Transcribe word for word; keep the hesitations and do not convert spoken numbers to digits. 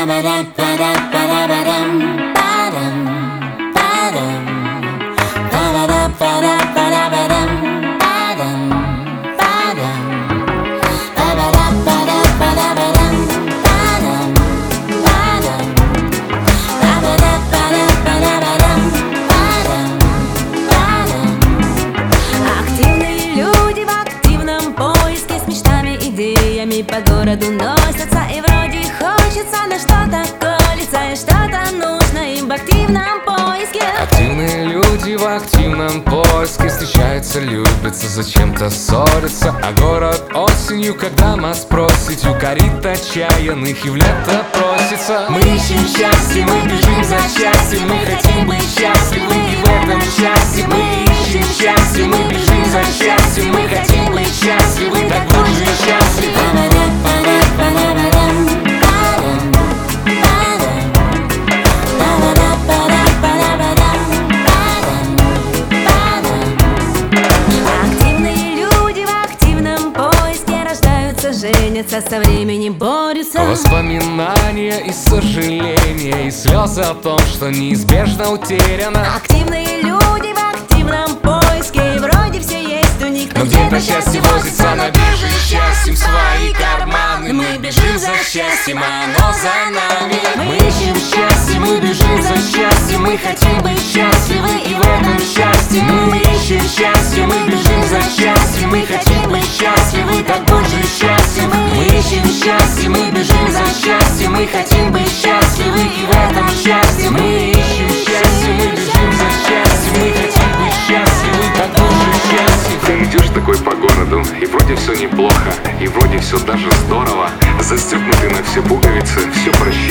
По городу носятся, и вроде хочется на что-то колется, и что-то нужно им в активном поиске. Активные люди в активном поиске встречаются, любятся, зачем-то ссорятся. А город осенью, когда мост просит, укорит отчаянных и в лето просится. Мы ищем счастье, мы бежим за счастьем, мы хотим быть счастливы, и в этом счастье. Мы ищем счастье, мы бежим за счастьем, мы хотим быть счастливы, так будь же счастлив. Женятся, со временем борются. Воспоминания и сожаления, и слезы о том, что неизбежно утеряно. Активные люди в активном поиске, и вроде все есть у них, но где-то счастье возится на бирже, счастьем свои карманы. Мы бежим за счастьем, а оно за нами. Мы ищем счастье, мы бежим за счастьем, мы хотим быть счастливы, и в этом счастье. Мы ищем счастье, мы бежим за счастьем, мы хотим быть счастливы, так будь же счастье. Мы ищем счастье, мы бежим за счастьем, мы хотим быть счастливы, и в этом счастье. Мы ищем счастье, мы бежим за счастьем, мы хотим быть счастливы, так будь же счастье. Ты идешь такой по городу, и вроде все неплохо, и вроде все даже здорово. Застегнуты на все пуговицы, все прощается.